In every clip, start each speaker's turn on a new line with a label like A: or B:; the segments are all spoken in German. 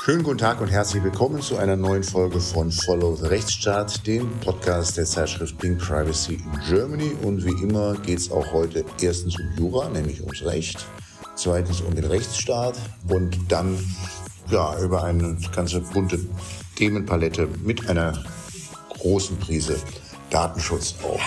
A: Schönen guten Tag und herzlich willkommen zu einer neuen Folge von Follow the Rechtsstaat, dem Podcast der Zeitschrift Pink Privacy in Germany. Und wie immer geht es auch heute erstens um Jura, nämlich ums Recht, zweitens um den Rechtsstaat und dann über eine ganze bunte Themenpalette mit einer großen Prise Datenschutz auch.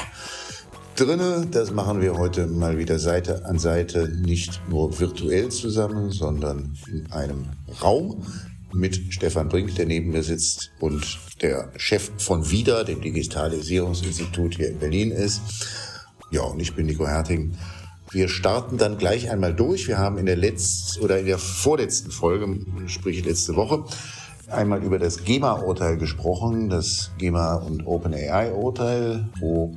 A: Drinne, das machen wir heute mal wieder Seite an Seite, nicht nur virtuell zusammen, sondern in einem Raum mit Stefan Brink, der neben mir sitzt und der Chef von VIDA, dem Digitalisierungsinstitut hier in Berlin ist. Ja, und ich bin Nico Herting. Wir starten dann gleich einmal durch. Wir haben in der vorletzten Folge, sprich letzte Woche, einmal über das GEMA-Urteil gesprochen, das GEMA- und OpenAI-Urteil, wo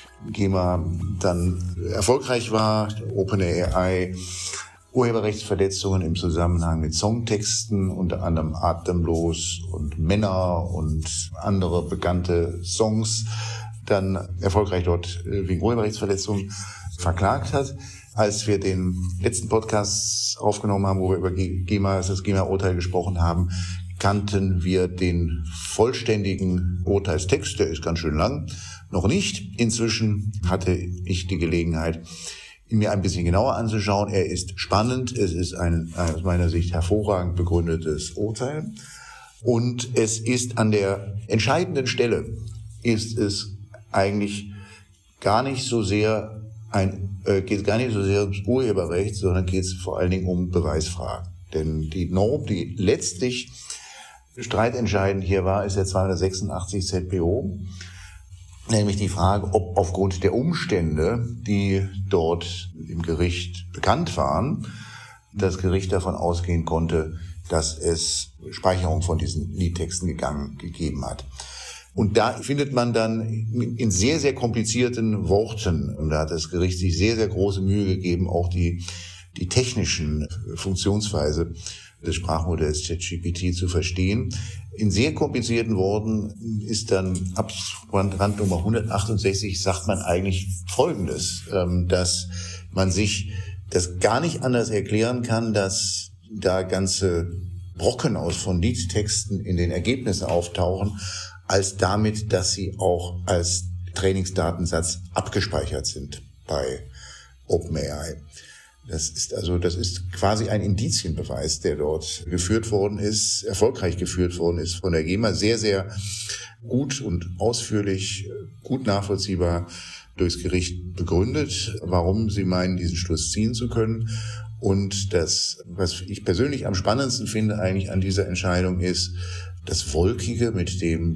A: GEMA dann erfolgreich war, OpenAI Urheberrechtsverletzungen im Zusammenhang mit Songtexten, unter anderem Atemlos und Männer und andere bekannte Songs, dann erfolgreich dort wegen Urheberrechtsverletzungen verklagt hat. Als wir den letzten Podcast aufgenommen haben, wo wir über das GEMA-Urteil gesprochen haben, kannten wir den vollständigen Urteilstext, der ist ganz schön lang, noch nicht. Inzwischen hatte ich die Gelegenheit, ihn mir ein bisschen genauer anzuschauen. Er ist spannend, es ist ein aus meiner Sicht hervorragend begründetes Urteil und es ist an der entscheidenden Stelle, ist es eigentlich gar nicht so sehr geht gar nicht so sehr ums Urheberrecht, sondern geht es vor allen Dingen um Beweisfragen. Denn die Norm, die letztlich streitentscheidend hier war, ist der 286 ZPO, nämlich die Frage, ob aufgrund der Umstände, die dort im Gericht bekannt waren, das Gericht davon ausgehen konnte, dass es Speicherung von diesen Liedtexten gegeben hat. Und da findet man dann in sehr, sehr komplizierten Worten, und da hat das Gericht sich sehr, sehr große Mühe gegeben, auch die technischen Funktionsweise des Sprachmodells ChatGPT zu verstehen. In sehr komplizierten Worten ist dann ab Randnummer 168 sagt man eigentlich Folgendes, dass man sich das gar nicht anders erklären kann, dass da ganze Brocken von Liedtexten in den Ergebnissen auftauchen, als damit, dass sie auch als Trainingsdatensatz abgespeichert sind bei OpenAI. Das ist quasi ein Indizienbeweis, der dort erfolgreich geführt worden ist von der GEMA, sehr, sehr gut und ausführlich, gut nachvollziehbar durchs Gericht begründet, warum sie meinen, diesen Schluss ziehen zu können. Und das, was ich persönlich am spannendsten finde eigentlich an dieser Entscheidung ist, das Wolkige, mit dem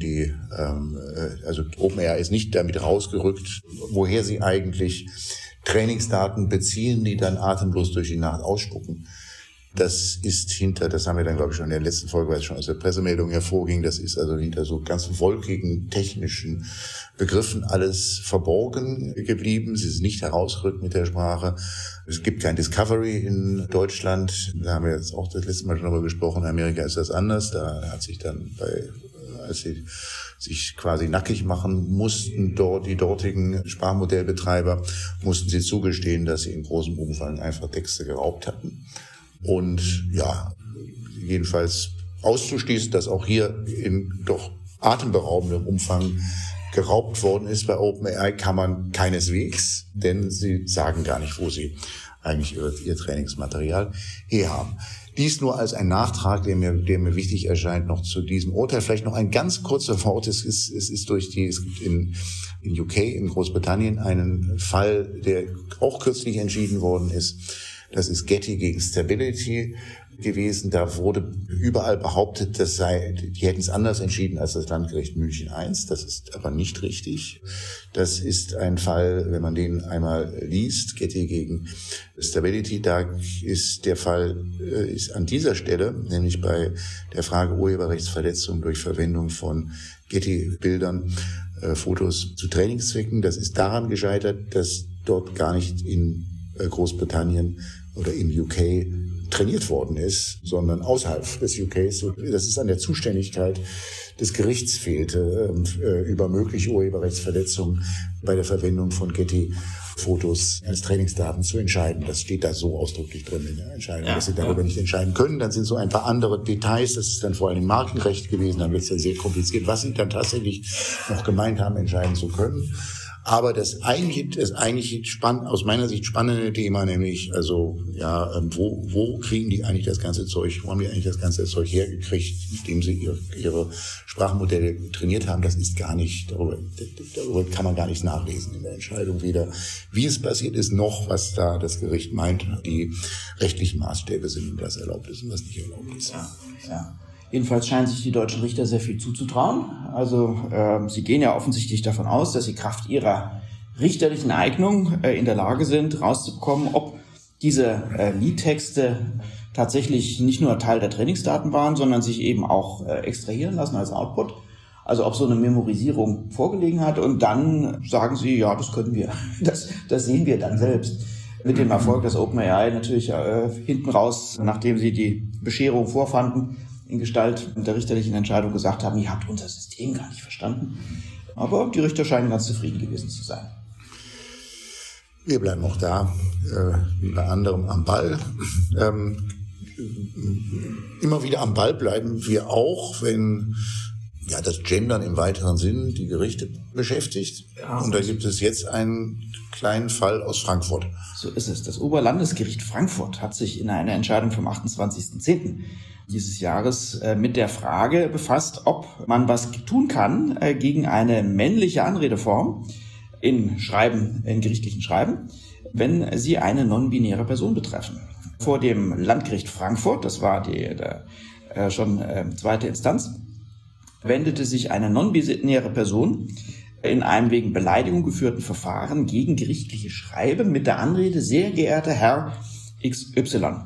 A: OpenAI ist nicht damit rausgerückt, woher sie eigentlich Trainingsdaten beziehen, die dann atemlos durch die Nacht ausspucken. Das haben wir dann, glaube ich, schon in der letzten Folge, weil es schon aus der Pressemeldung hervorging, das ist also hinter so ganz wolkigen technischen Begriffen alles verborgen geblieben. Sie ist nicht herausgerückt mit der Sprache. Es gibt kein Discovery in Deutschland. Da haben wir jetzt auch das letzte Mal schon darüber gesprochen. In Amerika ist das anders. Da hat sich dann als sie sich quasi nackig machen mussten, die dortigen Sprachmodellbetreiber, mussten sie zugestehen, dass sie in großem Umfang einfach Texte geraubt hatten. Und jedenfalls auszuschließen, dass auch hier in doch atemberaubendem Umfang geraubt worden ist bei OpenAI, kann man keineswegs, denn sie sagen gar nicht, wo sie eigentlich ihr Trainingsmaterial her haben. Dies nur als ein Nachtrag, der mir wichtig erscheint, noch zu diesem Urteil. Vielleicht noch ein ganz kurzer Wort. Es gibt in UK, in Großbritannien, einen Fall, der auch kürzlich entschieden worden ist. Das ist Getty gegen Stability gewesen. Da wurde überall behauptet, die hätten es anders entschieden als das Landgericht München I. Das ist aber nicht richtig. Das ist ein Fall, wenn man den einmal liest, Getty gegen Stability, da ist der Fall ist an dieser Stelle, nämlich bei der Frage Urheberrechtsverletzung durch Verwendung von Getty-Bildern, Fotos zu Trainingszwecken. Das ist daran gescheitert, dass dort gar nicht in Großbritannien oder im UK trainiert worden ist, sondern außerhalb des UKs. Das ist an der Zuständigkeit des Gerichts fehlte über mögliche Urheberrechtsverletzungen bei der Verwendung von Getty Fotos als Trainingsdaten zu entscheiden. Das steht da so ausdrücklich drin in der Entscheidung, dass sie darüber nicht entscheiden können. Dann sind so ein paar andere Details, das ist dann vor allem Markenrecht gewesen, dann wird es dann sehr kompliziert, was sie dann tatsächlich noch gemeint haben, entscheiden zu können. Aber das eigentlich aus meiner Sicht spannende Thema, nämlich, wo kriegen die eigentlich das ganze Zeug, wo haben die eigentlich das ganze Zeug hergekriegt, mit dem sie ihre Sprachmodelle trainiert haben, das ist gar nicht, darüber kann man gar nichts nachlesen in der Entscheidung weder, wie es passiert ist, noch was da das Gericht meint, die rechtlichen Maßstäbe sind, was erlaubt ist und was nicht erlaubt ist.
B: Ja. Jedenfalls scheinen sich die deutschen Richter sehr viel zuzutrauen. Also sie gehen ja offensichtlich davon aus, dass sie Kraft ihrer richterlichen Eignung in der Lage sind, rauszubekommen, ob diese Liedtexte tatsächlich nicht nur Teil der Trainingsdaten waren, sondern sich eben auch extrahieren lassen als Output. Also ob so eine Memorisierung vorgelegen hat. Und dann sagen sie, ja, das können wir. Das sehen wir dann selbst. Mit dem Erfolg, dass OpenAI natürlich hinten raus, nachdem sie die Bescherung vorfanden, in Gestalt der richterlichen Entscheidung gesagt haben, ihr habt unser System gar nicht verstanden. Aber die Richter scheinen ganz zufrieden gewesen zu sein.
A: Wir bleiben auch da, wie bei anderem, am Ball. Immer wieder am Ball bleiben wir auch, wenn das Gendern im weiteren Sinn die Gerichte beschäftigt. Ja, und da gibt es jetzt einen kleinen Fall aus Frankfurt.
B: So ist es. Das Oberlandesgericht Frankfurt hat sich in einer Entscheidung vom 28.10. dieses Jahres mit der Frage befasst, ob man was tun kann gegen eine männliche Anredeform in gerichtlichen Schreiben, wenn sie eine non-binäre Person betreffen. Vor dem Landgericht Frankfurt, das war schon zweite Instanz, wendete sich eine non-binäre Person in einem wegen Beleidigung geführten Verfahren gegen gerichtliche Schreiben mit der Anrede, sehr geehrter Herr XY.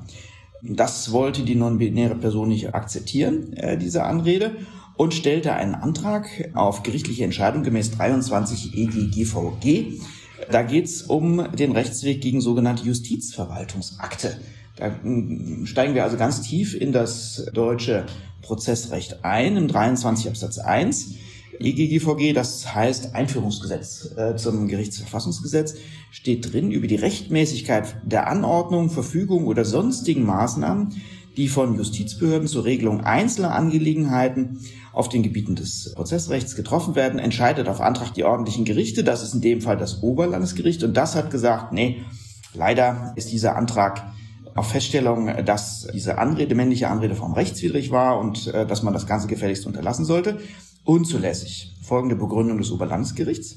B: Das wollte die non-binäre Person nicht akzeptieren, diese Anrede, und stellte einen Antrag auf gerichtliche Entscheidung gemäß 23 EGGVG. Da geht es um den Rechtsweg gegen sogenannte Justizverwaltungsakte. Da steigen wir also ganz tief in das deutsche Prozessrecht ein, im 23 Absatz 1 EGGVG, das heißt Einführungsgesetz zum Gerichtsverfassungsgesetz, steht drin über die Rechtmäßigkeit der Anordnung, Verfügung oder sonstigen Maßnahmen, die von Justizbehörden zur Regelung einzelner Angelegenheiten auf den Gebieten des Prozessrechts getroffen werden, entscheidet auf Antrag die ordentlichen Gerichte. Das ist in dem Fall das Oberlandesgericht, und das hat gesagt, nee, leider ist dieser Antrag auf Feststellung, dass diese männliche Anredeform rechtswidrig war und dass man das Ganze gefälligst unterlassen sollte, unzulässig. Folgende Begründung des Oberlandesgerichts.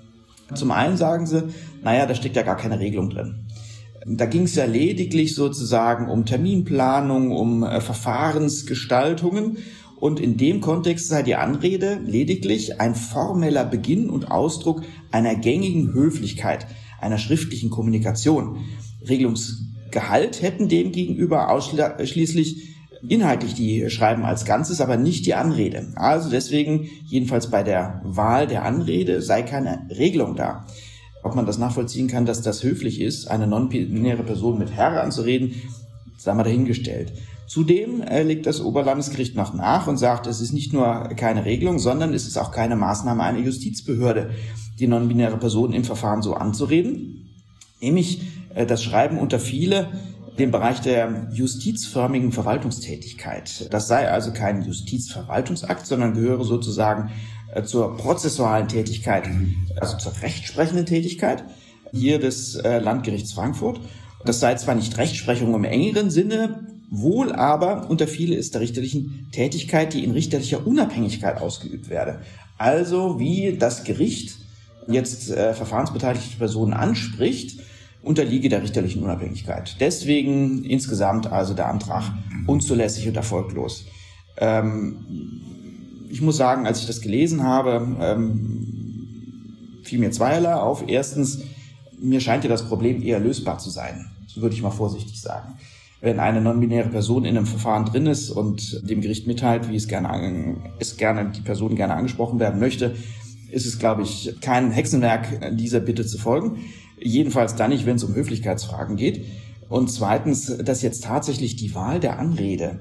B: Zum einen sagen sie, da steckt ja gar keine Regelung drin. Da ging es ja lediglich sozusagen um Terminplanung, um Verfahrensgestaltungen, und in dem Kontext sei die Anrede lediglich ein formeller Beginn und Ausdruck einer gängigen Höflichkeit, einer schriftlichen Kommunikation. Regelungsgehalt hätten demgegenüber ausschließlich inhaltlich die Schreiben als Ganzes, aber nicht die Anrede. Also deswegen, jedenfalls bei der Wahl der Anrede, sei keine Regelung da. Ob man das nachvollziehen kann, dass das höflich ist, eine non-binäre Person mit Herr anzureden, sei mal dahingestellt. Zudem legt das Oberlandesgericht noch nach und sagt, es ist nicht nur keine Regelung, sondern es ist auch keine Maßnahme einer Justizbehörde, die non-binäre Person im Verfahren so anzureden. Nämlich das Schreiben unterfiele den Bereich der justizförmigen Verwaltungstätigkeit. Das sei also kein Justizverwaltungsakt, sondern gehöre sozusagen zur prozessualen Tätigkeit, also zur rechtsprechenden Tätigkeit hier des Landgerichts Frankfurt. Das sei zwar nicht Rechtsprechung im engeren Sinne, wohl aber unterfiele es der richterlichen Tätigkeit, die in richterlicher Unabhängigkeit ausgeübt werde. Also wie das Gericht jetzt verfahrensbeteiligte Personen anspricht, unterliege der richterlichen Unabhängigkeit. Deswegen insgesamt also der Antrag unzulässig und erfolglos. Ich muss sagen, als ich das gelesen habe, fiel mir zweierlei auf. Erstens, mir scheint ja das Problem eher lösbar zu sein. So würde ich mal vorsichtig sagen. Wenn eine non-binäre Person in einem Verfahren drin ist und dem Gericht mitteilt, wie die Person gerne angesprochen werden möchte, ist es, glaube ich, kein Hexenwerk, dieser Bitte zu folgen. Jedenfalls dann nicht, wenn es um Höflichkeitsfragen geht. Und zweitens, dass jetzt tatsächlich die Wahl der Anrede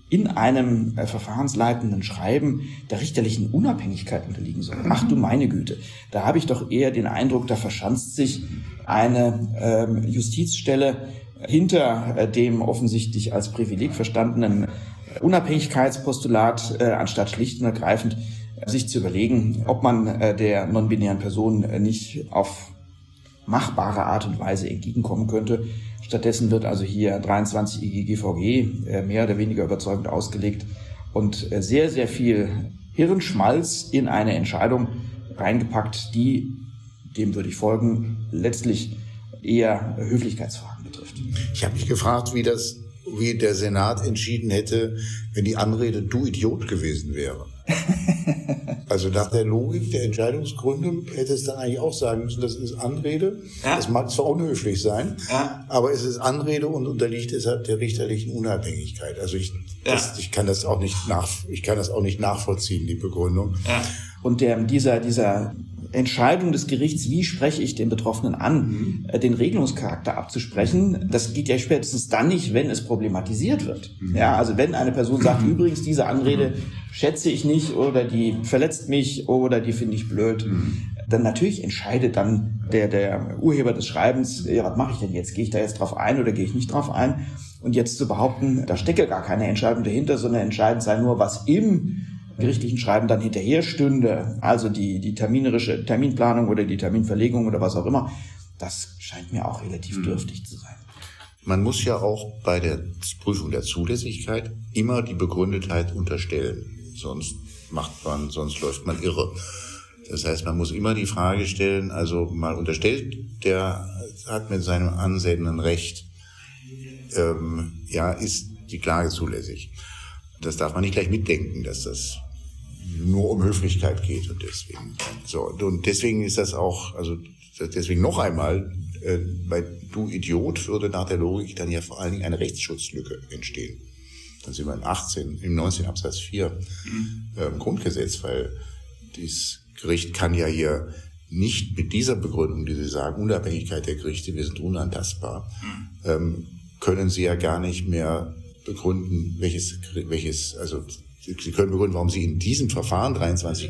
B: in einem verfahrensleitenden Schreiben der richterlichen Unabhängigkeit unterliegen soll. Ach du meine Güte, da habe ich doch eher den Eindruck, da verschanzt sich eine Justizstelle hinter dem offensichtlich als Privileg verstandenen Unabhängigkeitspostulat, anstatt schlicht und ergreifend sich zu überlegen, ob man der non-binären Person nicht auf machbare Art und Weise entgegenkommen könnte. Stattdessen wird also hier 23 EGGVG mehr oder weniger überzeugend ausgelegt und sehr, sehr viel Hirnschmalz in eine Entscheidung reingepackt, die, dem würde ich folgen, letztlich eher Höflichkeitsfragen betrifft.
A: Ich habe mich gefragt, wie der Senat entschieden hätte, wenn die Anrede "du Idiot" gewesen wäre. Also nach der Logik der Entscheidungsgründe hätte es dann eigentlich auch sagen müssen, das ist Anrede. Ja. Das mag zwar unhöflich sein, ja, aber es ist Anrede und unterliegt deshalb der richterlichen Unabhängigkeit. Also ich kann das auch nicht nachvollziehen, die Begründung. Ja.
B: Und dieser Entscheidung des Gerichts, wie spreche ich den Betroffenen an, den Regelungscharakter abzusprechen, das geht ja spätestens dann nicht, wenn es problematisiert wird. Ja, also wenn eine Person sagt, übrigens, diese Anrede schätze ich nicht oder die verletzt mich oder die finde ich blöd, dann natürlich entscheidet dann der Urheber des Schreibens, ja, was mache ich denn jetzt? Gehe ich da jetzt drauf ein oder gehe ich nicht drauf ein? Und jetzt zu behaupten, da stecke gar keine Entscheidung dahinter, sondern entscheidend sei nur, was im gerichtlichen Schreiben dann hinterher stünde, also die Terminplanung oder die Terminverlegung oder was auch immer, das scheint mir auch relativ dürftig zu sein.
A: Man muss ja auch bei der Prüfung der Zulässigkeit immer die Begründetheit unterstellen, sonst läuft man irre. Das heißt, man muss immer die Frage stellen, also mal unterstellt, der hat mit seinem Ansehnen Recht, ist die Klage zulässig. Das darf man nicht gleich mitdenken, dass das nur um Höflichkeit geht und deswegen ist das auch, also deswegen noch einmal, bei "du Idiot" würde nach der Logik dann ja vor allen Dingen eine Rechtsschutzlücke entstehen. Dann sind wir im 19 Absatz 4 Grundgesetz, weil dieses Gericht kann ja hier nicht mit dieser Begründung, die Sie sagen, Unabhängigkeit der Gerichte, wir sind unantastbar, können Sie ja gar nicht mehr begründen, Sie können begründen, warum Sie in diesem Verfahren 23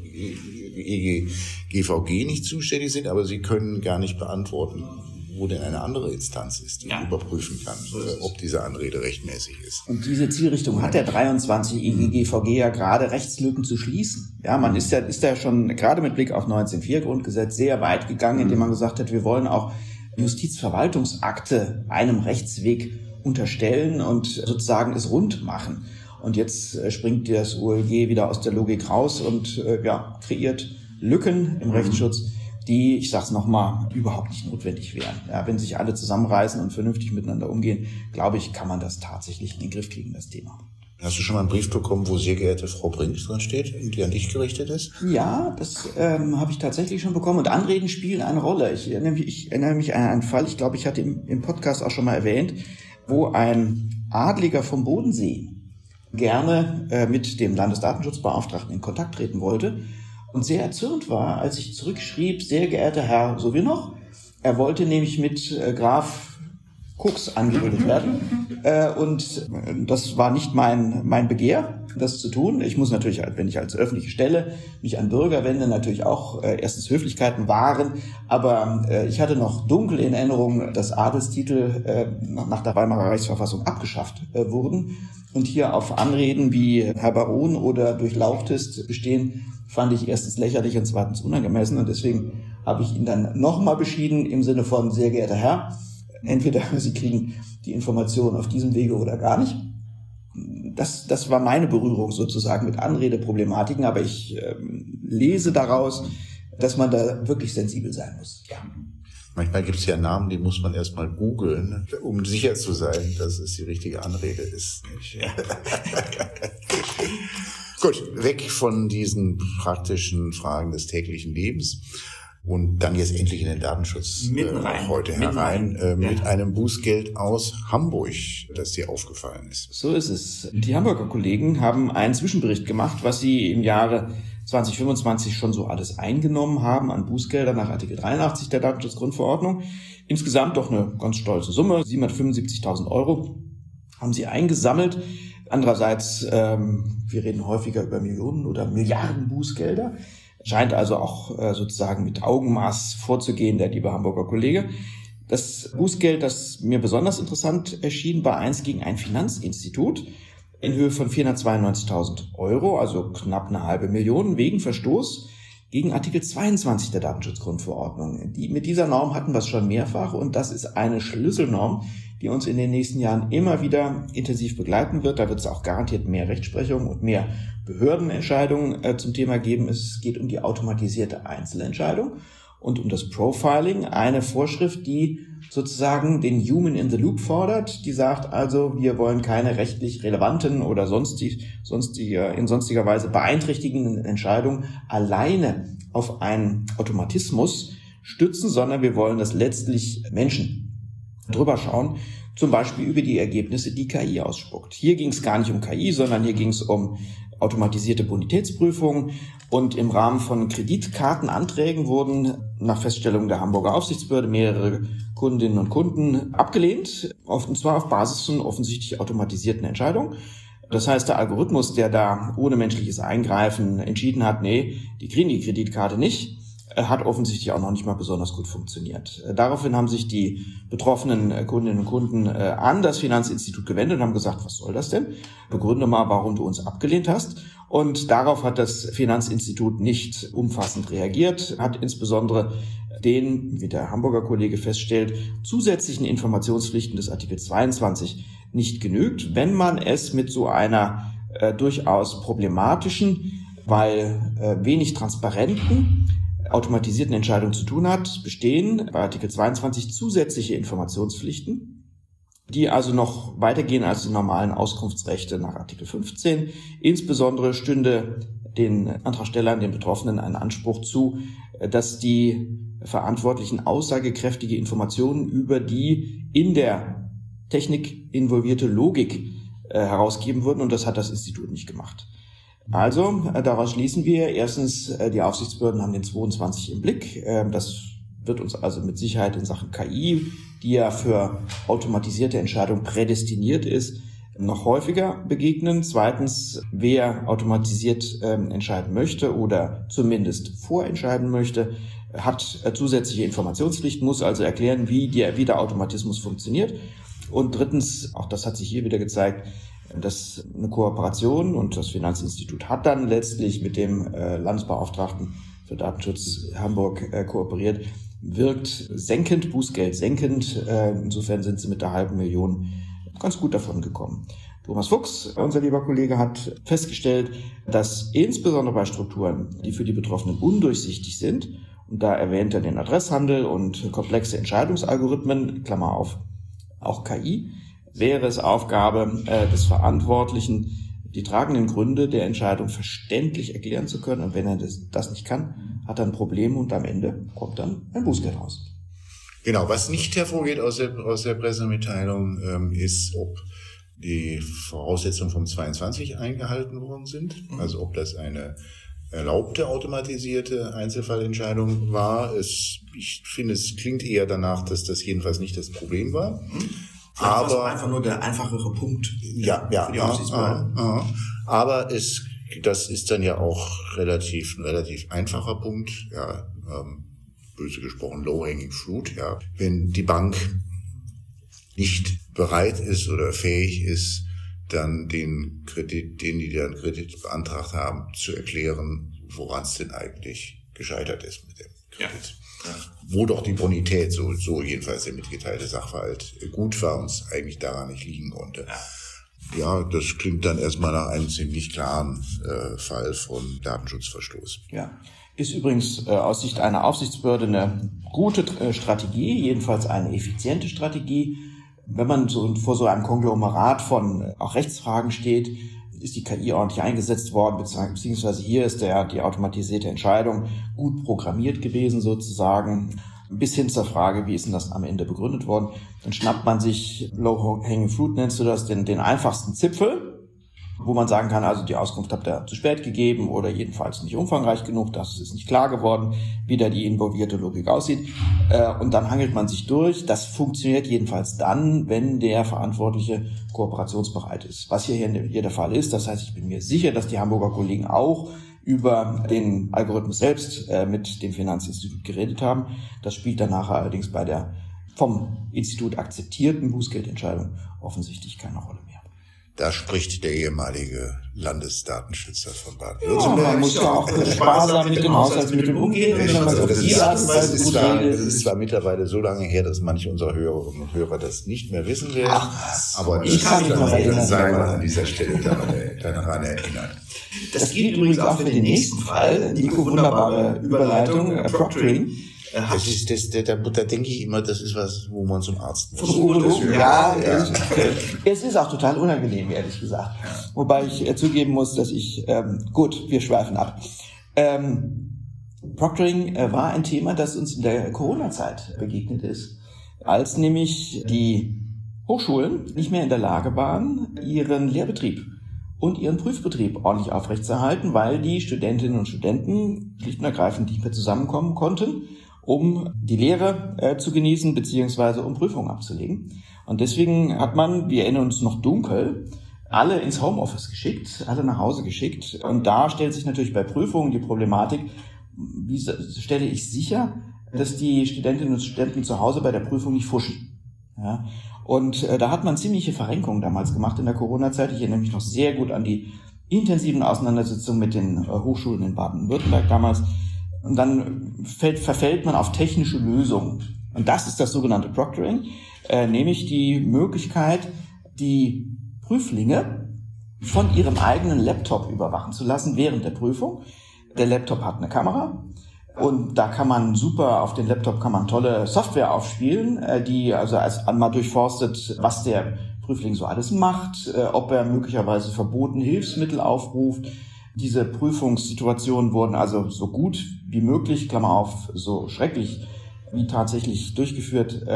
A: GVG nicht zuständig sind, aber Sie können gar nicht beantworten, wo denn eine andere Instanz ist, die überprüfen kann, ob diese Anrede rechtmäßig ist.
B: Und diese Zielrichtung hat der 23 EGGVG ja gerade, Rechtslücken zu schließen. Ja, man ist ja schon gerade mit Blick auf 19.4 Grundgesetz sehr weit gegangen, indem man gesagt hat, wir wollen auch Justizverwaltungsakte einem Rechtsweg unterstellen und sozusagen es rund machen. Und jetzt springt das OLG wieder aus der Logik raus und kreiert Lücken im Rechtsschutz, die, ich sag's nochmal, überhaupt nicht notwendig wären. Ja, wenn sich alle zusammenreißen und vernünftig miteinander umgehen, glaube ich, kann man das tatsächlich in den Griff kriegen, das Thema.
A: Hast du schon mal einen Brief bekommen, wo "sehr geehrte Frau Brink" drin steht, die an dich gerichtet ist?
B: Ja, das habe ich tatsächlich schon bekommen. Und Anreden spielen eine Rolle. Ich erinnere mich an einen Fall, ich glaube, ich hatte im Podcast auch schon mal erwähnt, wo ein Adliger vom Bodensee gerne mit dem Landesdatenschutzbeauftragten in Kontakt treten wollte und sehr erzürnt war, als ich zurückschrieb, sehr geehrter Herr, so wie noch. Er wollte nämlich mit Graf Koks angeredet werden und das war nicht mein Begehr, das zu tun. Ich muss natürlich, wenn ich als öffentliche Stelle mich an Bürger wende, natürlich auch erstens Höflichkeiten wahren, aber ich hatte noch dunkel in Erinnerung, dass Adelstitel nach der Weimarer Reichsverfassung abgeschafft wurden und hier auf Anreden wie Herr Baron oder Durchlauchtest bestehen, fand ich erstens lächerlich und zweitens unangemessen und deswegen habe ich ihn dann nochmal beschieden im Sinne von sehr geehrter Herr, entweder Sie kriegen die Informationen auf diesem Wege oder gar nicht. Das war meine Berührung sozusagen mit Anredeproblematiken, aber ich lese daraus, dass man da wirklich sensibel sein muss. Ja.
A: Manchmal gibt es ja Namen, die muss man erstmal googeln, um sicher zu sein, dass es die richtige Anrede ist. Gut, weg von diesen praktischen Fragen des täglichen Lebens. Und dann jetzt endlich in den Datenschutz heute herein mit einem Bußgeld aus Hamburg, das dir aufgefallen ist.
B: So ist es. Die Hamburger Kollegen haben einen Zwischenbericht gemacht, was sie im Jahre 2025 schon so alles eingenommen haben an Bußgeldern nach Artikel 83 der Datenschutzgrundverordnung. Insgesamt doch eine ganz stolze Summe, 775.000 € haben sie eingesammelt. Andererseits, wir reden häufiger über Millionen oder Milliarden Bußgelder. Scheint also auch sozusagen mit Augenmaß vorzugehen, der liebe Hamburger Kollege. Das Bußgeld, das mir besonders interessant erschien, war eins gegen ein Finanzinstitut in Höhe von 492.000 Euro, also knapp eine halbe Million, wegen Verstoß gegen Artikel 22 der Datenschutzgrundverordnung. Mit dieser Norm hatten wir es schon mehrfach und das ist eine Schlüsselnorm, die uns in den nächsten Jahren immer wieder intensiv begleiten wird. Da wird es auch garantiert mehr Rechtsprechung und mehr Behördenentscheidungen zum Thema geben. Es geht um die automatisierte Einzelentscheidung und um das Profiling, eine Vorschrift, die sozusagen den Human in the Loop fordert. Die sagt also, wir wollen keine rechtlich relevanten oder in sonstiger Weise beeinträchtigenden Entscheidungen alleine auf einen Automatismus stützen, sondern wir wollen, dass letztlich Menschen drüber schauen, zum Beispiel über die Ergebnisse, die KI ausspuckt. Hier ging es gar nicht um KI, sondern hier ging es um automatisierte Bonitätsprüfungen und im Rahmen von Kreditkartenanträgen wurden nach Feststellung der Hamburger Aufsichtsbehörde mehrere Kundinnen und Kunden abgelehnt, und zwar auf Basis von offensichtlich automatisierten Entscheidungen. Das heißt, der Algorithmus, der da ohne menschliches Eingreifen entschieden hat, nee, die kriegen die Kreditkarte nicht, hat offensichtlich auch noch nicht mal besonders gut funktioniert. Daraufhin haben sich die betroffenen Kundinnen und Kunden an das Finanzinstitut gewendet und haben gesagt, was soll das denn? Begründe mal, warum du uns abgelehnt hast. Und darauf hat das Finanzinstitut nicht umfassend reagiert, hat insbesondere den, wie der Hamburger Kollege feststellt, zusätzlichen Informationspflichten des Artikel 22 nicht genügt, wenn man es mit so einer durchaus problematischen, weil wenig transparenten, automatisierten Entscheidungen zu tun hat, bestehen bei Artikel 22 zusätzliche Informationspflichten, die also noch weitergehen als die normalen Auskunftsrechte nach Artikel 15. Insbesondere stünde den Antragstellern, den Betroffenen, ein Anspruch zu, dass die Verantwortlichen aussagekräftige Informationen über die in der Technik involvierte Logik herausgeben würden, und das hat das Institut nicht gemacht. Also, daraus schließen wir, erstens, die Aufsichtsbehörden haben den 22 im Blick. Das wird uns also mit Sicherheit in Sachen KI, die ja für automatisierte Entscheidungen prädestiniert ist, noch häufiger begegnen. Zweitens, wer automatisiert entscheiden möchte oder zumindest vorentscheiden möchte, hat zusätzliche Informationspflichten, muss also erklären, wie der Automatismus funktioniert. Und drittens, auch das hat sich hier wieder gezeigt, dass eine Kooperation, und das Finanzinstitut hat dann letztlich mit dem Landesbeauftragten für Datenschutz Hamburg kooperiert, wirkt senkend, Bußgeld senkend. Insofern sind sie mit der halben Million ganz gut davon gekommen. Thomas Fuchs, unser lieber Kollege, hat festgestellt, dass insbesondere bei Strukturen, die für die Betroffenen undurchsichtig sind, und da erwähnt er den Adresshandel und komplexe Entscheidungsalgorithmen, Klammer auf, auch KI, wäre es Aufgabe des Verantwortlichen, die tragenden Gründe der Entscheidung verständlich erklären zu können. Und wenn er das nicht kann, hat er ein Problem und am Ende kommt dann ein Bußgeld raus.
A: Genau, was nicht hervorgeht aus der Pressemitteilung, ist, ob die Voraussetzungen vom 22 eingehalten worden sind. Also ob das eine erlaubte automatisierte Einzelfallentscheidung war. Ich finde, es klingt eher danach, dass das jedenfalls nicht das Problem war.
B: Aber war einfach nur der einfachere Punkt für die Aufsichtsbehörden.
A: Aber das ist dann ja auch ein relativ einfacher Punkt, ja, böse gesprochen low-hanging fruit, ja. Wenn die Bank nicht bereit ist oder fähig ist, dann den Kredit beantragt haben, zu erklären, woran es denn eigentlich gescheitert ist mit dem Kredit. Ja. Wo doch die Bonität, so jedenfalls der mitgeteilte Sachverhalt, gut war und es eigentlich daran nicht liegen konnte. Ja, das klingt dann erstmal nach einem ziemlich klaren Fall von Datenschutzverstoß.
B: Ja, ist übrigens aus Sicht einer Aufsichtsbehörde eine gute Strategie, jedenfalls eine effiziente Strategie. Wenn man vor so einem Konglomerat von auch Rechtsfragen steht, ist die KI ordentlich eingesetzt worden, beziehungsweise hier ist die automatisierte Entscheidung gut programmiert gewesen sozusagen, bis hin zur Frage, wie ist denn das am Ende begründet worden. Dann schnappt man sich, low-hanging fruit nennst du das, den einfachsten Zipfel wo man sagen kann, also die Auskunft habt ihr zu spät gegeben oder jedenfalls nicht umfangreich genug, das ist nicht klar geworden, wie da die involvierte Logik aussieht. Und dann hangelt man sich durch. Das funktioniert jedenfalls dann, wenn der Verantwortliche kooperationsbereit ist. Was hier der Fall ist, das heißt, ich bin mir sicher, dass die Hamburger Kollegen auch über den Algorithmus selbst mit dem Finanzinstitut geredet haben. Das spielt dann nachher allerdings bei der vom Institut akzeptierten Bußgeldentscheidung offensichtlich keine Rolle mehr.
A: Da spricht der ehemalige Landesdatenschützer von
B: Baden-Württemberg. Ja, man muss ja auch sparsam mit den Haushaltsmitteln umgehen.
A: Das ist zwar mittlerweile so lange her, dass manche unserer Hörerinnen und Hörer das nicht mehr wissen werden. Aber
B: ich kann mich noch erinnern.
A: Sei mal an dieser Stelle daran erinnern.
B: Das geht übrigens auch für den nächsten Fall. Nico, wunderbare Überleitung. Proctoring.
A: Das ist da denke ich immer, das ist was, wo man zum Arzt muss.
B: Ja. Es ist auch total unangenehm, ehrlich gesagt. Ja. Wobei ich zugeben muss, dass wir schweifen ab. Proctoring war ein Thema, das uns in der Corona-Zeit begegnet ist, als nämlich die Hochschulen nicht mehr in der Lage waren, ihren Lehrbetrieb und ihren Prüfbetrieb ordentlich aufrechtzuerhalten, weil die Studentinnen und Studenten schlicht und ergreifend nicht mehr zusammenkommen konnten, um die Lehre zu genießen, beziehungsweise um Prüfungen abzulegen. Und deswegen hat man, wir erinnern uns noch dunkel, alle ins Homeoffice geschickt, alle nach Hause geschickt. Und da stellt sich natürlich bei Prüfungen die Problematik, wie stelle ich sicher, dass die Studentinnen und Studenten zu Hause bei der Prüfung nicht fuschen. Ja? Und da hat man ziemliche Verrenkungen damals gemacht in der Corona-Zeit. Ich erinnere mich noch sehr gut an die intensiven Auseinandersetzungen mit den Hochschulen in Baden-Württemberg damals. Und dann verfällt man auf technische Lösungen. Und das ist das sogenannte Proctoring, nämlich die Möglichkeit, die Prüflinge von ihrem eigenen Laptop überwachen zu lassen während der Prüfung. Der Laptop hat eine Kamera und da kann man auf den Laptop kann man tolle Software aufspielen, die also erst einmal durchforstet, was der Prüfling so alles macht, ob er möglicherweise verbotene Hilfsmittel aufruft. Diese Prüfungssituationen wurden also so gut wie möglich, Klammer auf, so schrecklich wie tatsächlich durchgeführt,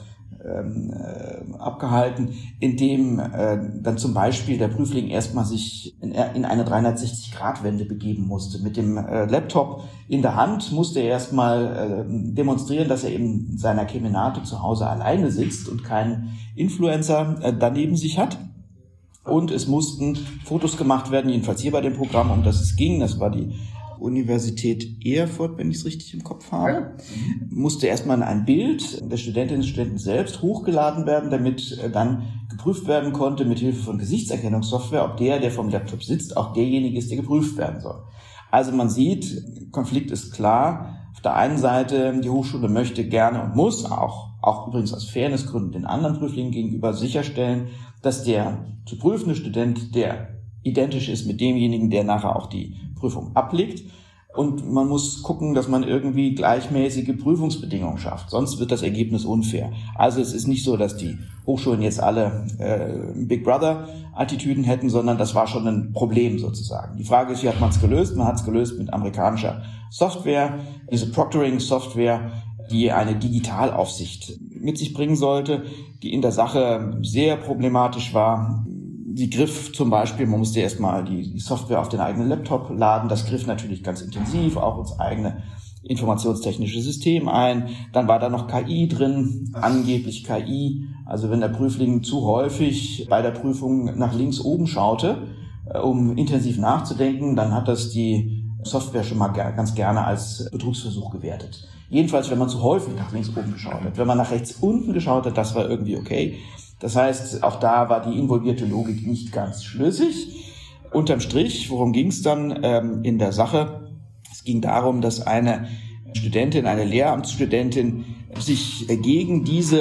B: abgehalten, indem dann zum Beispiel der Prüfling erstmal sich in eine 360-Grad-Wende begeben musste. Mit dem Laptop in der Hand musste er erstmal demonstrieren, dass er eben in seiner Kemenate zu Hause alleine sitzt und keinen Influencer daneben sich hat. Und es mussten Fotos gemacht werden, jedenfalls hier bei dem Programm, um das es ging. Das war die Universität Erfurt, wenn ich es richtig im Kopf habe. Musste erstmal ein Bild der Studentinnen und Studenten selbst hochgeladen werden, damit dann geprüft werden konnte mit Hilfe von Gesichtserkennungssoftware, ob der vom Laptop sitzt, auch derjenige ist, der geprüft werden soll. Also man sieht, Konflikt ist klar. Auf der einen Seite, die Hochschule möchte gerne und muss auch übrigens aus Fairnessgründen den anderen Prüflingen gegenüber sicherstellen, dass der zu prüfende Student, der identisch ist mit demjenigen, der nachher auch die Prüfung ablegt. Und man muss gucken, dass man irgendwie gleichmäßige Prüfungsbedingungen schafft. Sonst wird das Ergebnis unfair. Also es ist nicht so, dass die Hochschulen jetzt alle Big Brother-Attitüden hätten, sondern das war schon ein Problem sozusagen. Die Frage ist, wie hat man es gelöst? Man hat es gelöst mit amerikanischer Software, diese Proctoring-Software, die eine Digitalaufsicht mit sich bringen sollte, die in der Sache sehr problematisch war. Sie griff zum Beispiel, man musste erstmal die Software auf den eigenen Laptop laden. Das griff natürlich ganz intensiv auch ins eigene informationstechnische System ein. Dann war da noch KI drin, angeblich KI. Also wenn der Prüfling zu häufig bei der Prüfung nach links oben schaute, um intensiv nachzudenken, dann hat das die Software schon mal ganz gerne als Betrugsversuch gewertet. Jedenfalls, wenn man zu häufig nach links oben geschaut hat. Wenn man nach rechts unten geschaut hat, das war irgendwie okay. Das heißt, auch da war die involvierte Logik nicht ganz schlüssig. Unterm Strich, worum ging es dann in der Sache? Es ging darum, dass eine Studentin, eine Lehramtsstudentin sich gegen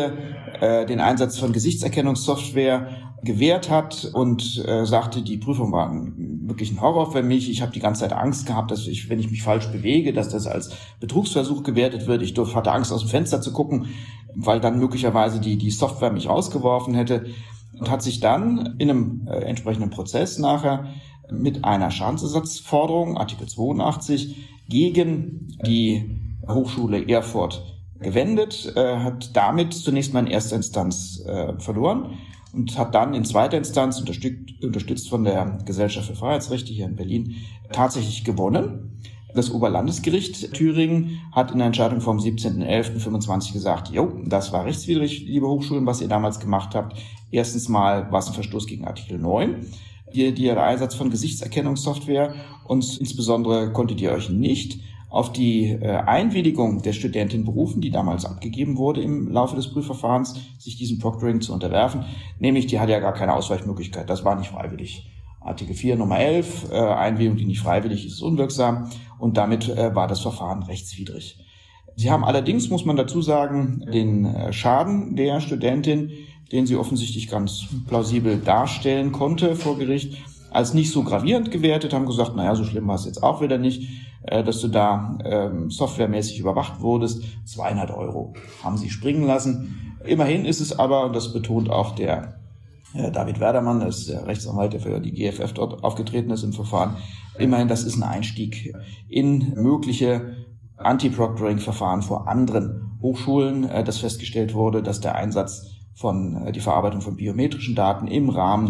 B: den Einsatz von Gesichtserkennungssoftware gewehrt hat und sagte, die Prüfung war wirklich ein Horror für mich. Ich habe die ganze Zeit Angst gehabt, dass wenn ich mich falsch bewege, dass das als Betrugsversuch gewertet wird. Ich hatte Angst, aus dem Fenster zu gucken, weil dann möglicherweise die Software mich rausgeworfen hätte. Und hat sich dann in einem entsprechenden Prozess nachher mit einer Schadensersatzforderung, Artikel 82, gegen die Hochschule Erfurt gewendet, hat damit zunächst mal in erster Instanz verloren und hat dann in zweiter Instanz, unterstützt von der Gesellschaft für Freiheitsrechte hier in Berlin, tatsächlich gewonnen. Das Oberlandesgericht Thüringen hat in der Entscheidung vom 17.11.25 gesagt, das war rechtswidrig, liebe Hochschulen, was ihr damals gemacht habt. Erstens mal war es ein Verstoß gegen Artikel 9, der Einsatz von Gesichtserkennungssoftware, und insbesondere konntet ihr euch nicht auf die Einwilligung der Studentin berufen, die damals abgegeben wurde im Laufe des Prüfverfahrens, sich diesem Proctoring zu unterwerfen. Nämlich, die hatte ja gar keine Ausweichmöglichkeit, das war nicht freiwillig. Artikel 4 Nummer 11, Einwilligung, die nicht freiwillig ist, ist unwirksam, und damit war das Verfahren rechtswidrig. Sie haben allerdings, muss man dazu sagen, den Schaden der Studentin, den sie offensichtlich ganz plausibel darstellen konnte vor Gericht, als nicht so gravierend gewertet, haben gesagt, so schlimm war es jetzt auch wieder nicht, dass du da softwaremäßig überwacht wurdest. 200 € haben sie springen lassen. Immerhin ist es aber, und das betont auch der David Werdermann, das ist der Rechtsanwalt, der für die GFF dort aufgetreten ist im Verfahren, immerhin, das ist ein Einstieg in mögliche Anti-Proctoring-Verfahren vor anderen Hochschulen, dass festgestellt wurde, dass der Einsatz die Verarbeitung von biometrischen Daten im Rahmen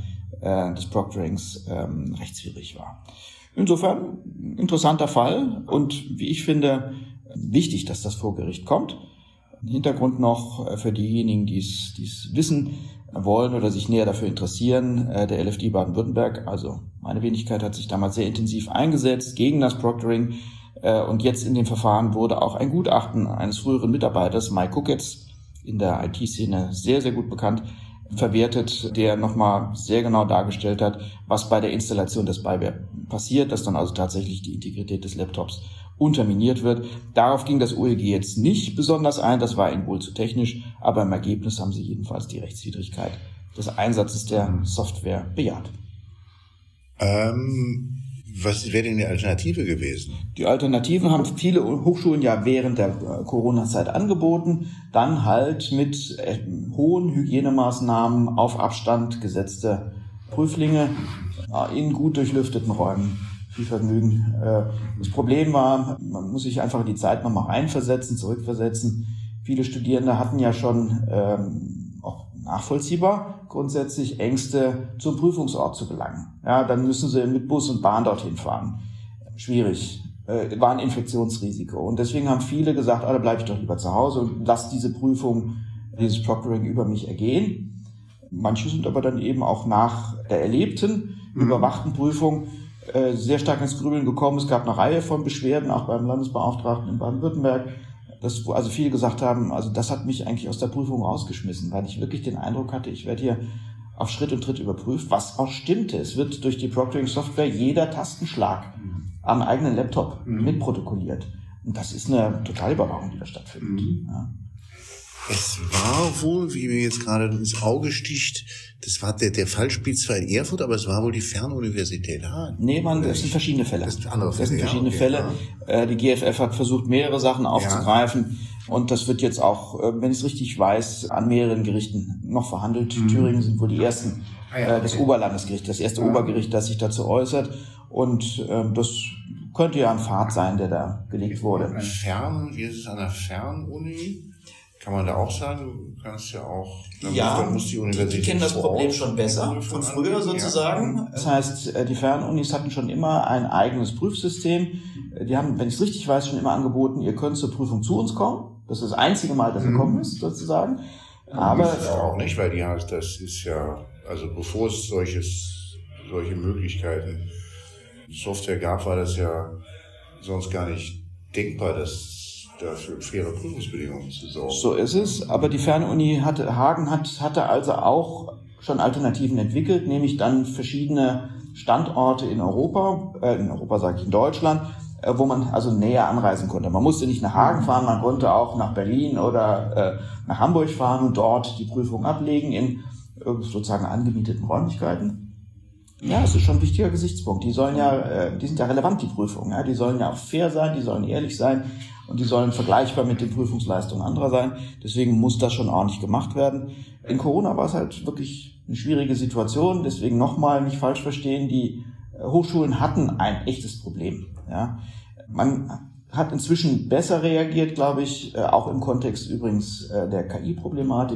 B: des Proctorings rechtswidrig war. Insofern interessanter Fall und wie ich finde wichtig, dass das vor Gericht kommt. Hintergrund noch für diejenigen, die es wissen wollen oder sich näher dafür interessieren. Der LFD Baden-Württemberg, also meine Wenigkeit, hat sich damals sehr intensiv eingesetzt gegen das Proctoring. Und jetzt in dem Verfahren wurde auch ein Gutachten eines früheren Mitarbeiters, Mike Kucketz, in der IT-Szene sehr, sehr gut bekannt, verwertet, der nochmal sehr genau dargestellt hat, was bei der Installation des Spyware passiert, dass dann also tatsächlich die Integrität des Laptops unterminiert wird. Darauf ging das OEG jetzt nicht besonders ein, das war ihnen wohl zu technisch, aber im Ergebnis haben sie jedenfalls die Rechtswidrigkeit des Einsatzes der Software bejaht.
A: Was wäre denn die Alternative gewesen?
B: Die Alternativen haben viele Hochschulen ja während der Corona-Zeit angeboten, dann halt mit hohen Hygienemaßnahmen auf Abstand gesetzte Prüflinge in gut durchlüfteten Räumen. Viel Vergnügen. Das Problem war, man muss sich einfach in die Zeit nochmal zurückversetzen. Viele Studierende hatten ja schon auch nachvollziehbar grundsätzlich Ängste, zum Prüfungsort zu gelangen. Ja, dann müssen sie mit Bus und Bahn dorthin fahren. Schwierig. War ein Infektionsrisiko. Und deswegen haben viele gesagt, da bleibe ich doch lieber zu Hause und lass diese Prüfung, dieses Proctoring über mich ergehen. Manche sind aber dann eben auch nach der erlebten, überwachten Prüfung sehr stark ins Grübeln gekommen. Es gab eine Reihe von Beschwerden, auch beim Landesbeauftragten in Baden-Württemberg, wo also viele gesagt haben, also das hat mich eigentlich aus der Prüfung rausgeschmissen, weil ich wirklich den Eindruck hatte, ich werde hier auf Schritt und Tritt überprüft, was auch stimmte. Es wird durch die Proctoring-Software jeder Tastenschlag am eigenen Laptop mitprotokolliert. Und das ist eine totale Überwachung, die da stattfindet. Ja.
A: Es war wohl, wie mir jetzt gerade ins Auge sticht, das war der Fall spielt zwar in Erfurt, aber es war wohl die Fernuniversität Hagen.
B: Nee, das sind verschiedene Fälle.
A: Das sind
B: verschiedene Fälle. Ja. Die GFF hat versucht, mehrere Sachen aufzugreifen. Ja. Und das wird jetzt auch, wenn ich es richtig weiß, an mehreren Gerichten noch verhandelt. Thüringen sind wohl die ersten, das Oberlandesgericht, das erste Obergericht, das sich dazu äußert. Und das könnte ja ein Pfad sein, der da gelegt wurde.
A: Wie ist es an der Fernuni? Kann man da auch sagen, du kannst ja auch, dann muss die Universität.
B: Die kennen das Problem schon besser, von früher sozusagen. Ja. Das heißt, die Fernunis hatten schon immer ein eigenes Prüfsystem. Die haben, wenn ich es richtig weiß, schon immer angeboten, ihr könnt zur Prüfung zu uns kommen. Das ist das einzige Mal, dass ihr kommen müsst, sozusagen. Aber
A: das auch nicht, weil das ist ja, also bevor es solche Möglichkeiten Software gab, war das ja sonst gar nicht denkbar, dass dafür faire Prüfungsbedingungen zu sorgen.
B: So ist es, aber die Fernuni Hagen hatte also auch schon Alternativen entwickelt, nämlich dann verschiedene Standorte in in Deutschland, wo man also näher anreisen konnte. Man musste nicht nach Hagen fahren, man konnte auch nach Berlin oder nach Hamburg fahren und dort die Prüfung ablegen in sozusagen angemieteten Räumlichkeiten. Ja, es ist schon ein wichtiger Gesichtspunkt. Die sind ja relevant, die Prüfungen. Ja? Die sollen ja auch fair sein, die sollen ehrlich sein und die sollen vergleichbar mit den Prüfungsleistungen anderer sein. Deswegen muss das schon ordentlich gemacht werden. In Corona war es halt wirklich eine schwierige Situation. Deswegen nochmal nicht falsch verstehen, die Hochschulen hatten ein echtes Problem. Ja? Man hat inzwischen besser reagiert, glaube ich, auch im Kontext übrigens der KI-Problematik.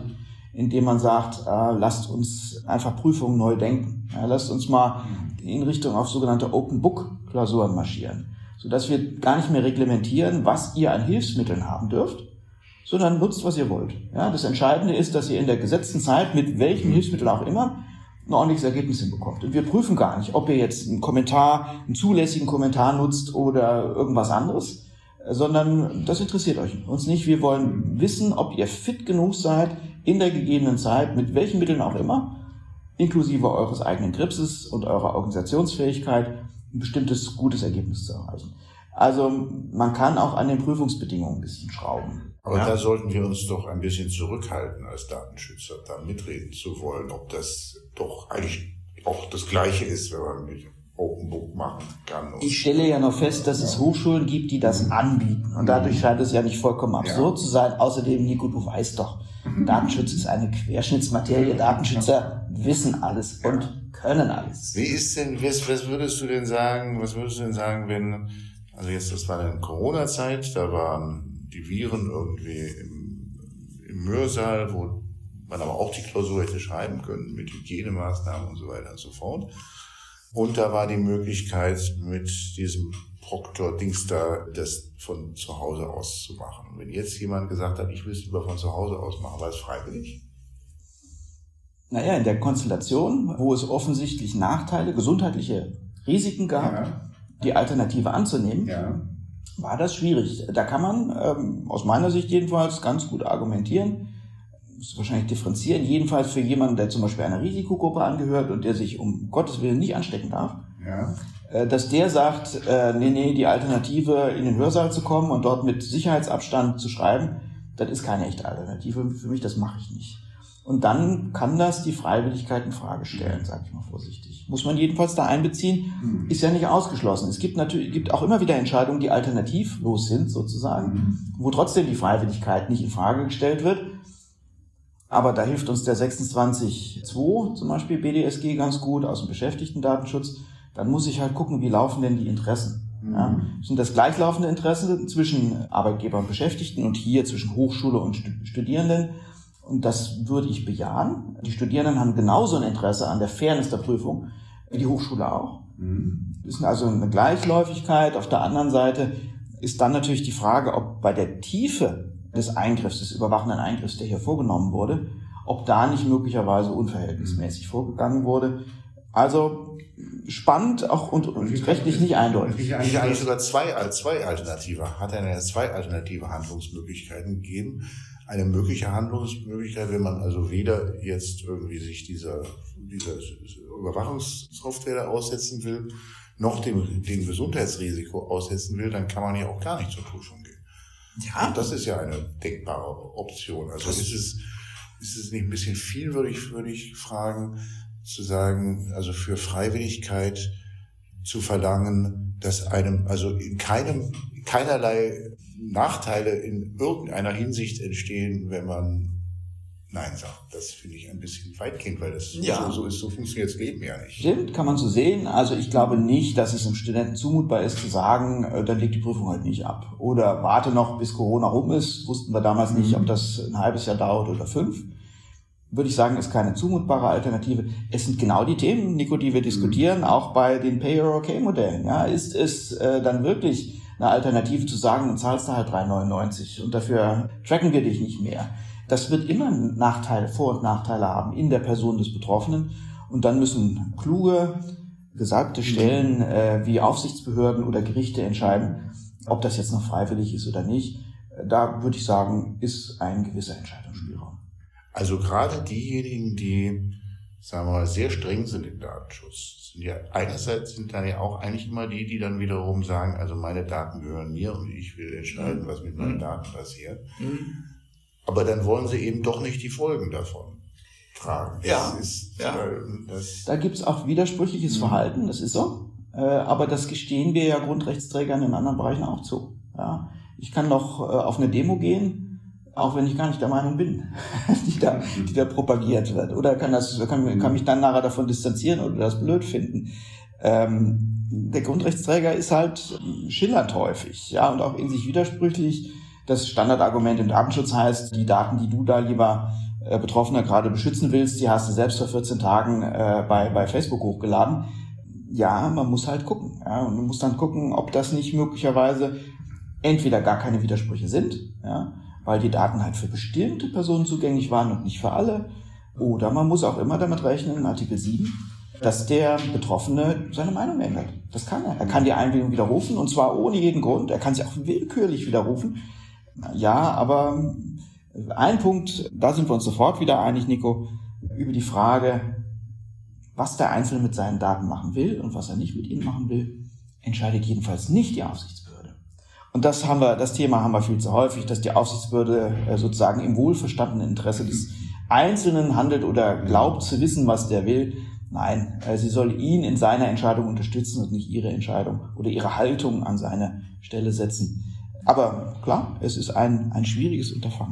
B: indem man sagt, lasst uns einfach Prüfungen neu denken. Ja, lasst uns mal in Richtung auf sogenannte Open-Book-Klausuren marschieren, sodass wir gar nicht mehr reglementieren, was ihr an Hilfsmitteln haben dürft, sondern nutzt, was ihr wollt. Ja, das Entscheidende ist, dass ihr in der gesetzten Zeit mit welchen Hilfsmitteln auch immer ein ordentliches Ergebnis hinbekommt. Und wir prüfen gar nicht, ob ihr jetzt einen zulässigen Kommentar nutzt oder irgendwas anderes, sondern das interessiert uns nicht. Wir wollen wissen, ob ihr fit genug seid, in der gegebenen Zeit, mit welchen Mitteln auch immer, inklusive eures eigenen Gripses und eurer Organisationsfähigkeit, ein bestimmtes gutes Ergebnis zu erreichen. Also man kann auch an den Prüfungsbedingungen ein bisschen schrauben.
A: Aber da sollten wir uns doch ein bisschen zurückhalten als Datenschützer, da mitreden zu wollen, ob das doch eigentlich auch das Gleiche ist, wenn man mit Open Book machen kann.
B: Ich stelle ja noch fest, dass es Hochschulen gibt, die das anbieten. Und dadurch scheint es ja nicht vollkommen absurd zu sein. Außerdem, Nico, du weißt doch, Datenschutz ist eine Querschnittsmaterie. Datenschützer wissen alles und können alles.
A: Wie ist denn, was würdest du denn sagen, wenn, also jetzt, das war in Corona-Zeit, da waren die Viren irgendwie im Hörsaal, wo man aber auch die Klausur hätte schreiben können mit Hygienemaßnahmen und so weiter und so fort. Und da war die Möglichkeit, mit diesem Proktor-Dings da das von zu Hause aus zu machen. Und wenn jetzt jemand gesagt hat, ich will es lieber von zu Hause aus machen, war es freiwillig?
B: Naja, in der Konstellation, wo es offensichtlich Nachteile, gesundheitliche Risiken gab, die Alternative anzunehmen, war das schwierig. Da kann man, aus meiner Sicht jedenfalls, ganz gut argumentieren, muss wahrscheinlich differenzieren, jedenfalls für jemanden, der zum Beispiel einer Risikogruppe angehört und der sich um Gottes Willen nicht anstecken darf, dass der sagt, nee, die Alternative, in den Hörsaal zu kommen und dort mit Sicherheitsabstand zu schreiben, das ist keine echte Alternative für mich, das mache ich nicht. Und dann kann das die Freiwilligkeit in Frage stellen, sage ich mal vorsichtig. Muss man jedenfalls da einbeziehen, ist ja nicht ausgeschlossen. Es gibt auch immer wieder Entscheidungen, die alternativlos sind, sozusagen, wo trotzdem die Freiwilligkeit nicht in Frage gestellt wird. Aber da hilft uns der 26.2 zum Beispiel BDSG ganz gut aus dem Beschäftigtendatenschutz. Dann muss ich halt gucken, wie laufen denn die Interessen. Ja? Sind das gleichlaufende Interessen zwischen Arbeitgeber und Beschäftigten und hier zwischen Hochschule und Studierenden? Und das würde ich bejahen. Die Studierenden haben genauso ein Interesse an der Fairness der Prüfung wie die Hochschule auch. Das ist also eine Gleichläufigkeit. Auf der anderen Seite ist dann natürlich die Frage, ob bei der Tiefe des Eingriffs, des überwachenden Eingriffs, der hier vorgenommen wurde, ob da nicht möglicherweise unverhältnismäßig vorgegangen wurde. Also spannend auch und rechtlich nicht eindeutig.
A: Eigentlich sogar zwei Alternative. Hat er zwei alternative Handlungsmöglichkeiten gegeben? Eine mögliche Handlungsmöglichkeit, wenn man also weder jetzt irgendwie sich dieser Überwachungssoftware da aussetzen will, noch dem Gesundheitsrisiko aussetzen will, dann kann man ja auch gar nicht zur Prüfung gehen. Ja. Und das ist ja eine denkbare Option. Also ist es nicht ein bisschen viel, würde ich fragen, zu sagen, also für Freiwilligkeit zu verlangen, dass einem also in keinerlei Nachteile in irgendeiner Hinsicht entstehen, wenn man Nein sagt. Das finde ich ein bisschen weitgehend, weil das so funktioniert das Leben ja nicht.
B: Stimmt, kann man so sehen. Also ich glaube nicht, dass es einem Studenten zumutbar ist, zu sagen, dann legt die Prüfung halt nicht ab. Oder warte noch, bis Corona rum ist. Wussten wir damals nicht, ob das ein halbes Jahr dauert oder 5. Würde ich sagen, ist keine zumutbare Alternative. Es sind genau die Themen, Nico, die wir diskutieren, auch bei den Pay-or-Okay-Modellen. Ja, ist es dann wirklich eine Alternative zu sagen, dann zahlst du halt 3,99 und dafür tracken wir dich nicht mehr. Das wird immer Vor- und Nachteile haben in der Person des Betroffenen. Und dann müssen kluge, gesalbte Stellen wie Aufsichtsbehörden oder Gerichte entscheiden, ob das jetzt noch freiwillig ist oder nicht. Da würde ich sagen, ist ein gewisser Entscheidungsspielraum.
A: Also gerade diejenigen, die, sagen wir mal, sehr streng sind im Datenschutz, sind ja einerseits sind dann ja auch eigentlich immer die dann wiederum sagen, also meine Daten gehören mir und ich will entscheiden, was mit meinen Daten passiert. Aber dann wollen sie eben doch nicht die Folgen davon tragen.
B: Da gibt's auch widersprüchliches Verhalten, das ist so. Aber das gestehen wir ja Grundrechtsträgern in anderen Bereichen auch zu. Ja. Ich kann noch auf eine Demo gehen, auch wenn ich gar nicht der Meinung bin, die da propagiert wird. Oder kann mich dann nachher davon distanzieren oder das blöd finden. Der Grundrechtsträger ist halt schillernd häufig, ja, und auch in sich widersprüchlich. Das Standardargument im Datenschutz heißt, die Daten, die du da, lieber Betroffener gerade beschützen willst, die hast du selbst vor 14 Tagen bei Facebook hochgeladen. Ja, man muss halt gucken. Ja, und man muss dann gucken, ob das nicht möglicherweise entweder gar keine Widersprüche sind, ja, weil die Daten halt für bestimmte Personen zugänglich waren und nicht für alle. Oder man muss auch immer damit rechnen, in Artikel 7, dass der Betroffene seine Meinung ändert. Das kann er. Er kann die Einwilligung widerrufen, und zwar ohne jeden Grund. Er kann sie auch willkürlich widerrufen. Ja, aber ein Punkt, da sind wir uns sofort wieder einig, Nico, über die Frage, was der Einzelne mit seinen Daten machen will und was er nicht mit ihnen machen will, entscheidet jedenfalls nicht die Aufsichtsbehörde. Und das Thema haben wir viel zu häufig, dass die Aufsichtsbehörde sozusagen im wohlverstandenen Interesse des Einzelnen handelt oder glaubt zu wissen, was der will. Nein, sie soll ihn in seiner Entscheidung unterstützen und nicht ihre Entscheidung oder ihre Haltung an seine Stelle setzen. Aber klar, es ist ein schwieriges Unterfangen.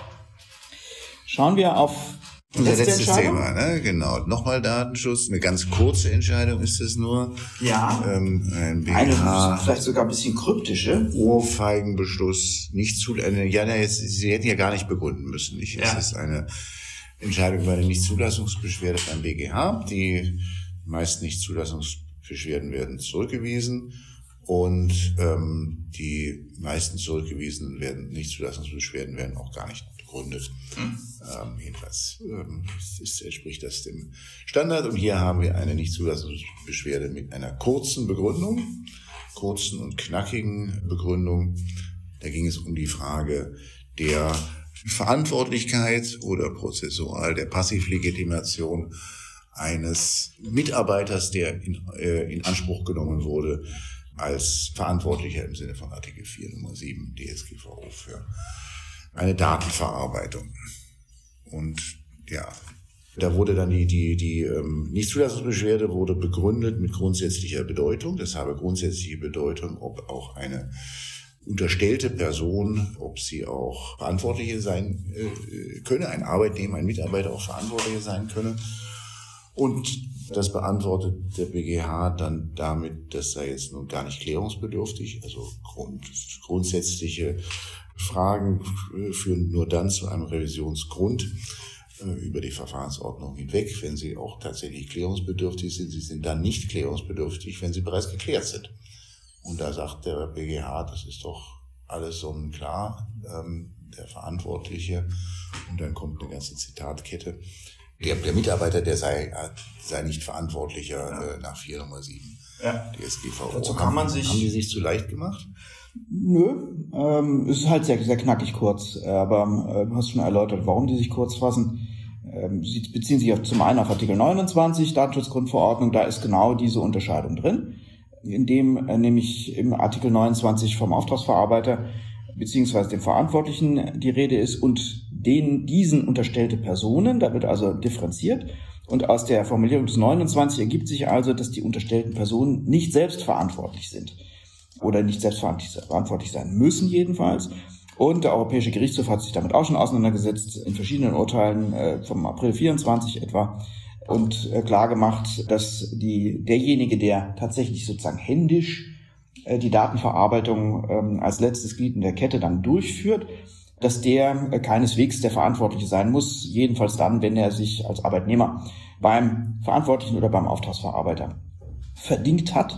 B: Schauen wir auf
A: unser letztes Thema, ne? Genau. Nochmal Datenschutz. Eine ganz kurze Entscheidung ist es nur.
B: Ja.
A: Ein BGH,
B: eine vielleicht sogar ein bisschen kryptische.
A: Ohrfeigenbeschluss. Sie hätten ja gar nicht begründen müssen. Es ist eine Entscheidung über eine Nichtzulassungsbeschwerde beim BGH. Die meisten Nichtzulassungsbeschwerden werden zurückgewiesen. Und die meisten zurückgewiesenen Nichtzulassungsbeschwerden werden auch gar nicht begründet. Jedenfalls entspricht das dem Standard. Und hier haben wir eine Nichtzulassungsbeschwerde mit einer kurzen und knackigen Begründung. Da ging es um die Frage der Verantwortlichkeit oder prozessual der Passivlegitimation eines Mitarbeiters, der in Anspruch genommen wurde als Verantwortlicher im Sinne von Artikel 4 Nummer 7 DSGVO für eine Datenverarbeitung. Und ja, da wurde dann die Nichtzulassungsbeschwerde wurde begründet mit grundsätzlicher Bedeutung. Das habe grundsätzliche Bedeutung, ob auch eine unterstellte Person, ob sie auch Verantwortliche sein könne, ein Arbeitnehmer, ein Mitarbeiter auch Verantwortliche sein könne. Und das beantwortet der BGH dann damit, das sei jetzt nun gar nicht klärungsbedürftig, also grundsätzliche Fragen führen nur dann zu einem Revisionsgrund über die Verfahrensordnung hinweg, wenn sie auch tatsächlich klärungsbedürftig sind. Sie sind dann nicht klärungsbedürftig, wenn sie bereits geklärt sind. Und da sagt der BGH, das ist doch alles sonnenklar, der Verantwortliche, und dann kommt eine ganze Zitatkette. Der Mitarbeiter, der sei nicht verantwortlicher nach 4 Nummer 7 DSGVO.
B: Dazu kann man sich...
A: Haben die sich zu leicht gemacht?
B: Nö, es ist halt sehr, sehr knackig kurz, aber du hast schon erläutert, warum die sich kurz fassen. Sie beziehen sich zum einen auf Artikel 29 Datenschutzgrundverordnung, da ist genau diese Unterscheidung drin, in dem nämlich im Artikel 29 vom Auftragsverarbeiter beziehungsweise dem Verantwortlichen die Rede ist und diesen unterstellte Personen, da wird also differenziert, und aus der Formulierung des 29 ergibt sich also, dass die unterstellten Personen nicht selbstverantwortlich sind oder nicht selbstverantwortlich sein müssen jedenfalls. Und der Europäische Gerichtshof hat sich damit auch schon auseinandergesetzt, in verschiedenen Urteilen vom April 24 etwa, und klar gemacht, dass derjenige, der tatsächlich sozusagen händisch die Datenverarbeitung als letztes Glied in der Kette dann durchführt, dass der keineswegs der Verantwortliche sein muss, jedenfalls dann, wenn er sich als Arbeitnehmer beim Verantwortlichen oder beim Auftragsverarbeiter verdingt hat.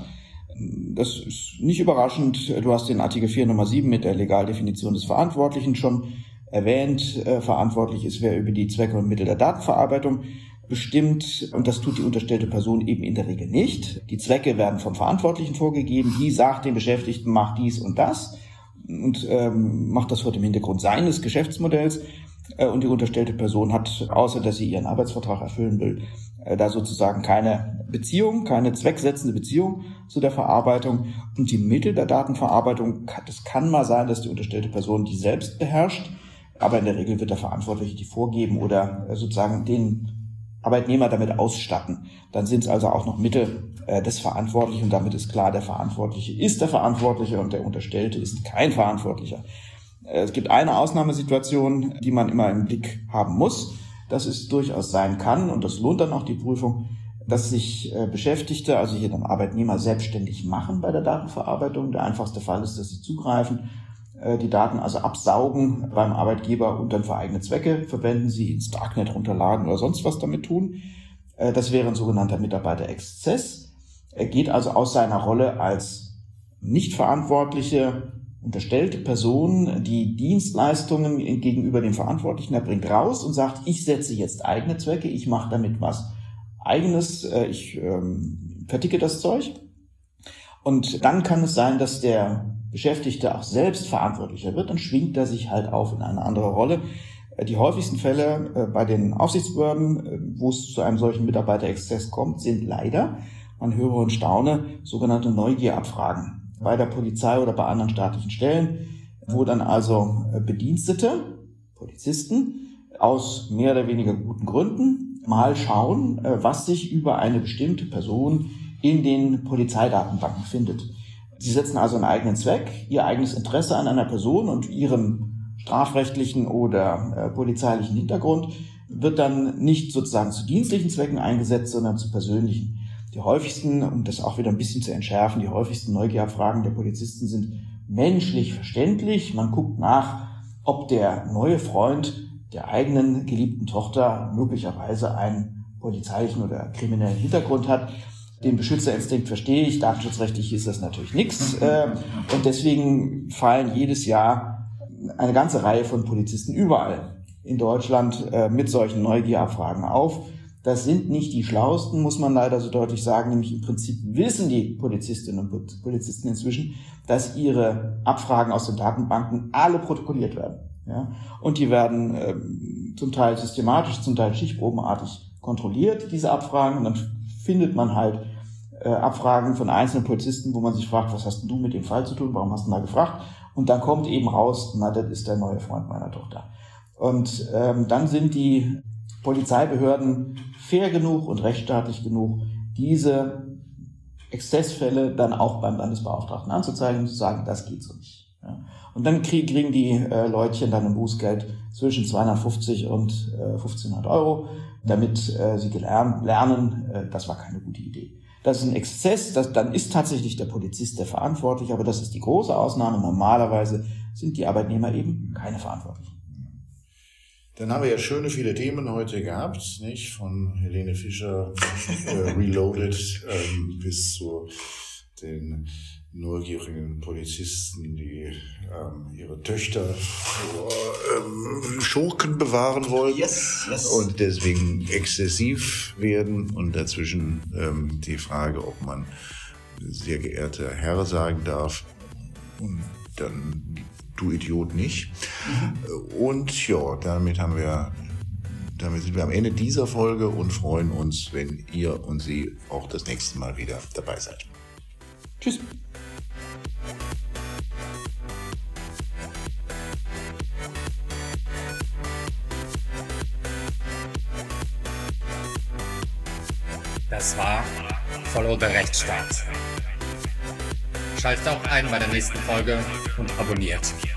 B: Das ist nicht überraschend. Du hast den Artikel 4 Nummer 7 mit der Legaldefinition des Verantwortlichen schon erwähnt. Verantwortlich ist, wer über die Zwecke und Mittel der Datenverarbeitung bestimmt, und das tut die unterstellte Person eben in der Regel nicht. Die Zwecke werden vom Verantwortlichen vorgegeben. Die sagt dem Beschäftigten, mach dies und das, und macht das vor dem Hintergrund seines Geschäftsmodells. Und die unterstellte Person hat, außer dass sie ihren Arbeitsvertrag erfüllen will, da sozusagen keine zwecksetzende Beziehung zu der Verarbeitung. Und die Mittel der Datenverarbeitung, das kann mal sein, dass die unterstellte Person die selbst beherrscht, aber in der Regel wird der Verantwortliche die vorgeben oder sozusagen den Arbeitnehmer damit ausstatten. Dann sind es also auch noch Mittel des Verantwortlichen, und damit ist klar, der Verantwortliche ist der Verantwortliche und der Unterstellte ist kein Verantwortlicher. Es gibt eine Ausnahmesituation, die man immer im Blick haben muss, dass es durchaus sein kann, und das lohnt dann auch die Prüfung, dass sich Beschäftigte, also hier dann Arbeitnehmer, selbstständig machen bei der Datenverarbeitung. Der einfachste Fall ist, dass sie zugreifen die Daten also absaugen beim Arbeitgeber und dann für eigene Zwecke verwenden, sie ins Darknet runterladen oder sonst was damit tun. Das wäre ein sogenannter Mitarbeiterexzess. Er geht also aus seiner Rolle als nicht verantwortliche, unterstellte Person die Dienstleistungen gegenüber dem Verantwortlichen erbringt raus und sagt, ich setze jetzt eigene Zwecke, ich mache damit was Eigenes, ich verticke das Zeug. Und dann kann es sein, dass der Beschäftigte auch selbst verantwortlicher wird, dann schwingt er sich halt auf in eine andere Rolle. Die häufigsten Fälle bei den Aufsichtsbehörden, wo es zu einem solchen Mitarbeiterexzess kommt, sind leider, man höre und staune, sogenannte Neugierabfragen bei der Polizei oder bei anderen staatlichen Stellen, wo dann also Bedienstete, Polizisten, aus mehr oder weniger guten Gründen mal schauen, was sich über eine bestimmte Person in den Polizeidatenbanken findet. Sie setzen also einen eigenen Zweck, ihr eigenes Interesse an einer Person und ihrem strafrechtlichen oder polizeilichen Hintergrund wird dann nicht sozusagen zu dienstlichen Zwecken eingesetzt, sondern zu persönlichen. Die häufigsten, um das auch wieder ein bisschen zu entschärfen, die häufigsten Neugierabfragen der Polizisten sind menschlich verständlich. Man guckt nach, ob der neue Freund der eigenen geliebten Tochter möglicherweise einen polizeilichen oder kriminellen Hintergrund hat. Den Beschützerinstinkt verstehe ich, datenschutzrechtlich ist das natürlich nichts. Und deswegen fallen jedes Jahr eine ganze Reihe von Polizisten überall in Deutschland mit solchen Neugierabfragen auf. Das sind nicht die Schlauesten, muss man leider so deutlich sagen. Nämlich im Prinzip wissen die Polizistinnen und Polizisten inzwischen, dass ihre Abfragen aus den Datenbanken alle protokolliert werden. Ja? Und die werden zum Teil systematisch, zum Teil stichprobenartig kontrolliert, diese Abfragen. Und dann findet man halt Abfragen von einzelnen Polizisten, wo man sich fragt, was hast denn du mit dem Fall zu tun? Warum hast du da gefragt? Und dann kommt eben raus, na, das ist der neue Freund meiner Tochter. Und dann sind die Polizeibehörden fair genug und rechtsstaatlich genug, diese Exzessfälle dann auch beim Landesbeauftragten anzuzeigen und zu sagen, das geht so nicht. Ja. Und dann kriegen die Leutchen dann ein Bußgeld zwischen 250 und 1.500 Euro, damit sie lernen, das war keine gute Idee. Das ist ein Exzess, dann ist tatsächlich der Polizist der verantwortlich, aber das ist die große Ausnahme. Normalerweise sind die Arbeitnehmer eben keine Verantwortlichen.
A: Dann haben wir ja schöne viele Themen heute gehabt, nicht? Von Helene Fischer, Reloaded, bis zu den neugierigen Polizisten, die ihre Töchter vor Schurken bewahren wollen. Yes. Und deswegen exzessiv werden. Und dazwischen die Frage, ob man sehr geehrter Herr sagen darf. Und dann du Idiot nicht. Und ja, damit sind wir am Ende dieser Folge und freuen uns, wenn ihr und Sie auch das nächste Mal wieder dabei seid.
B: Tschüss.
C: Das war Follow the Rechtsstaat. Schaltet auch ein bei der nächsten Folge und abonniert.